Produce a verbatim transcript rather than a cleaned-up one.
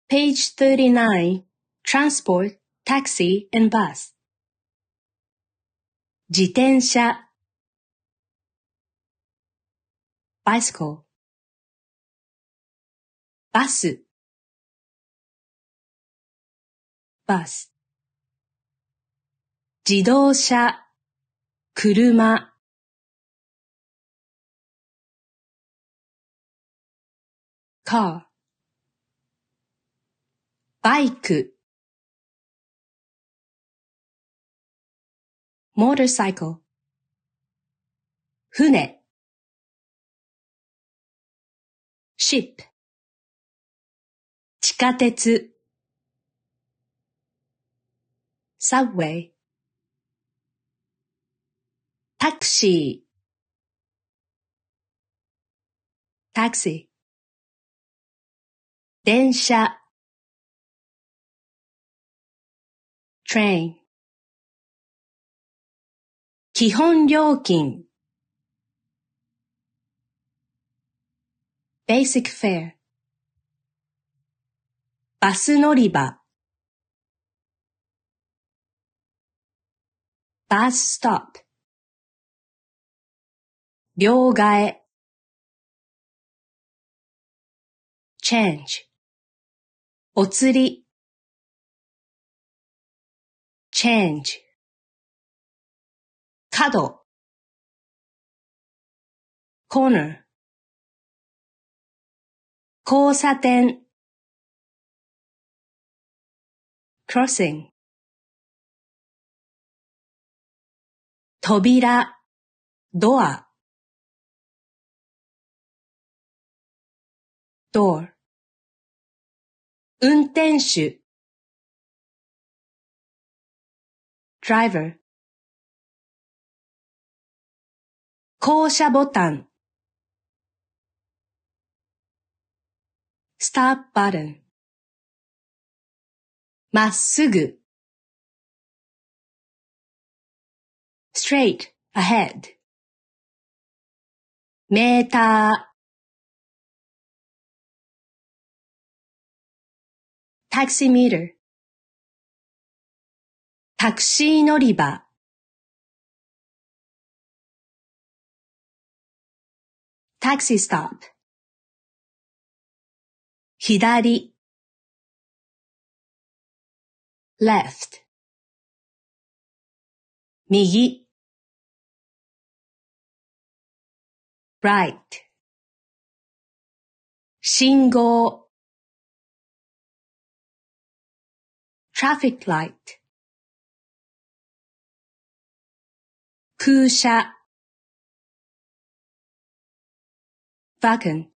Page thirty-nine. Transport, taxi, and bus. 自転車 bicycle. バス bus. 自動車 車 car. バイク motorcycle. 船 ship. 地下鉄 subway. タクシー taxi. 電車 train. 基本料金 basic fare. バス乗り場 bus stop. 両替 change. お釣り change. 角 corner. 交差点 crossing. 扉 door. door. 運転手 driver. 降車ボタン stop button. まっすぐ straight ahead. メーター taximeter. タクシー乗り場 taxi stop. 左 left. 右 right. 信号 traffic light. 空車 wagon.